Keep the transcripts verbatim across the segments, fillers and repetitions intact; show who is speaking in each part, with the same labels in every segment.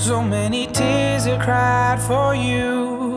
Speaker 1: So many tears I cried for you,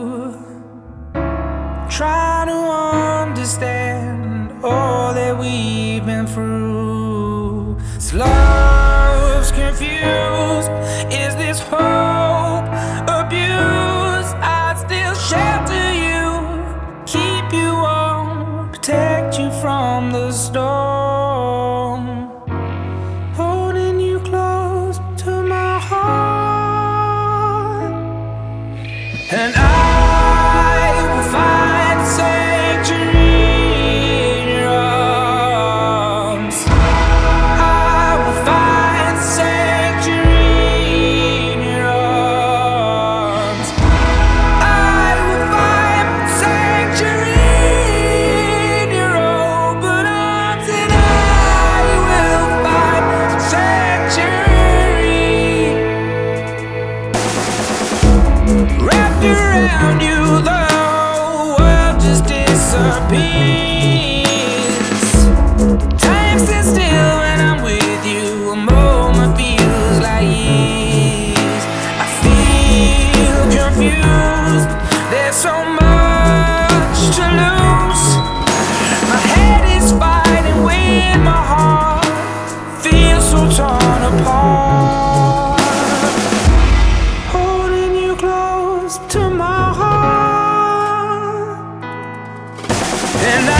Speaker 1: trying to understand all that we've been through. Is love's confused? Is this hope abused? I still shelter you, keep you warm, protect you from the storm, holding you close to my heart. And I will find sanctuary in your arms. I will find sanctuary in your arms. I will find sanctuary in your open arms. And I will find sanctuary wrapped around you. The world just disappears. Time stands still when I'm with you. A moment feels like years. I feel confused. There's so much to lose. My head is fighting with my heart. Feels so torn apart, holding you close to my heart. And I